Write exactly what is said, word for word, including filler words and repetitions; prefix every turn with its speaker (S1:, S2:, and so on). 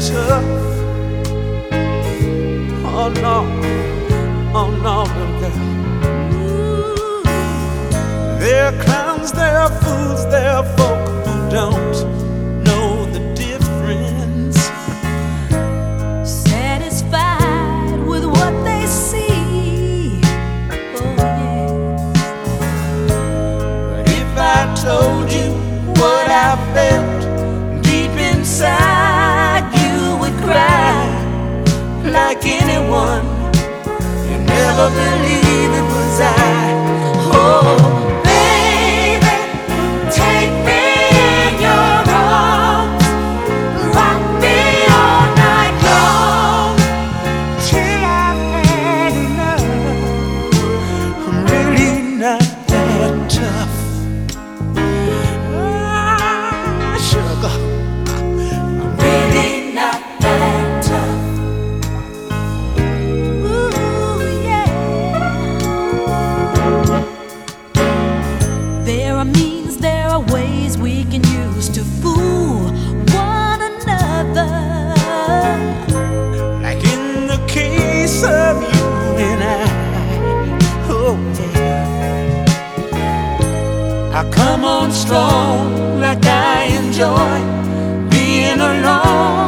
S1: tough. Oh no, oh no, little girl. There are clowns, there are fools, there are folk who don't know the difference.
S2: Satisfied with what they see. Oh yes.
S1: But if I told you what I felt deep inside, you would cry like anyone. You never believe it was I. Oh, baby, take me in your arms, rock me all night long, till I've had enough. I'm really not that tough. Ah, sugar, I'm really not that tough.
S2: There are means, there are ways we can use to fool one another.
S1: Like in the case of you and I. Oh yeah, I come on strong like I enjoy being alone.